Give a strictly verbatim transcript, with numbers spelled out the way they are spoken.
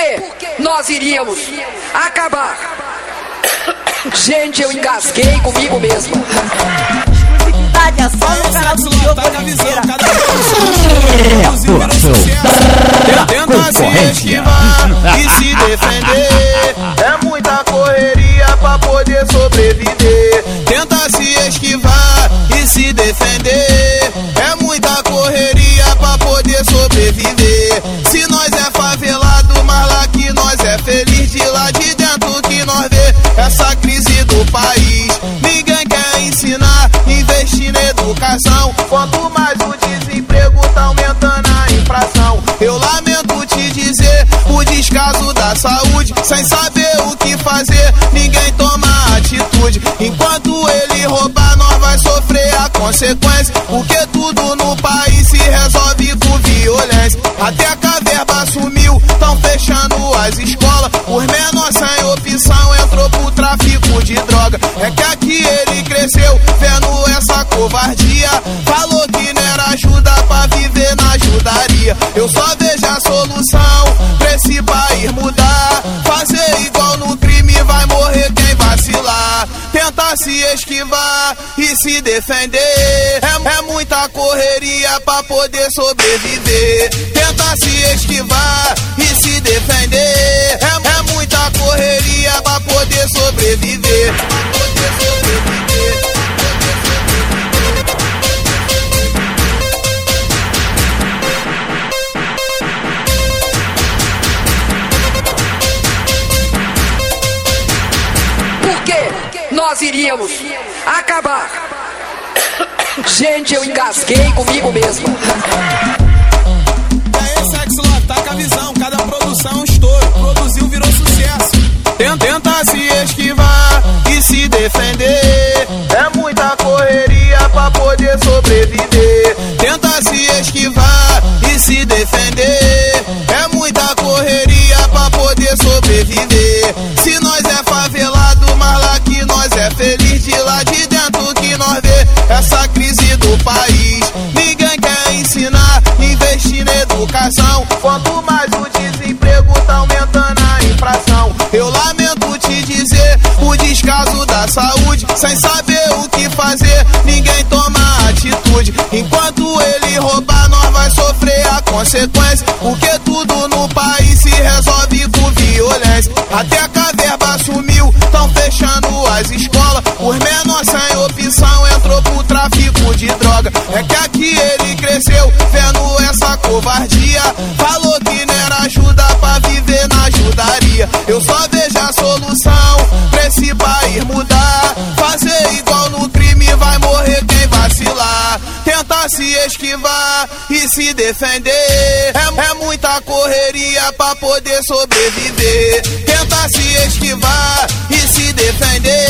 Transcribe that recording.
Porque nós iríamos acabar. Gente, eu engasguei comigo mesmo. É só no canal do Diogo Oliveira. Tenta se esquivar e se defender. É muita correria pra poder sobreviver. Tenta se esquivar e se defender. É muita correria pra poder sobreviver. Se nós é favelado, mas lá que nós é feliz. De lá de dentro que nós vê essa crise do país. Ninguém quer ensinar, investir na educação. Quanto mais o desemprego tá aumentando a inflação. Eu lamento te dizer o descaso da saúde. Sem saber o que fazer, ninguém toma atitude. Enquanto ele roubar, nós vai sofrer a consequência. Porque tudo no país se resolve com violência. Até que a verba sumiu, tão fechando as escolas. Os menores sem opção entrou pro tráfico de droga. É que aqui ele cresceu vendo essa covardia. Falou que não era ajuda pra viver na ajudaria. Eu só vejo a solução pra esse país mudar. Fazer igual no crime, vai morrer quem vacilar. Tentar se esquivar e se defender. É, é muita correria pra poder sobreviver. Tentar se esquivar e se defender. É, é muita correria pra poder sobreviver. Pra poder sobreviver. Nós iríamos acabar. Gente, eu engasguei comigo mesmo. E aí, Sexy Love, tá com a visão. Cada produção é um estouro. Produziu, virou sucesso. Tenta se esquivar e se defender. É muita correria pra poder sobreviver. Tenta se esquivar e se defender. É muita correria pra poder sobreviver. Se nós é favelado, mas lá que nós é feliz. De lá de dentro que nós vê essa crise do país. Ninguém quer ensinar, investir na educação. Quanto mais o desemprego tá aumentando a inflação. Eu lamento te dizer o descaso da saúde. Sem saber o que fazer, ninguém toma atitude. Enquanto ele roubar, nós vai sofrer a consequência. Porque tudo no país se resolve com violência. Até que a verba sumiu, tão fechando as escolas. Os menores sem opção entrou pro tráfico de droga. É que aqui ele cresceu vendo essa covardia. Falou que não era ajuda pra viver na ajudaria. Eu só vejo a solução pra esse país mudar. Fazer igual no crime, vai morrer quem vacilar. Tentar se esquivar e se defender. É, é muita correria pra poder sobreviver. Tentar se esquivar e se defender.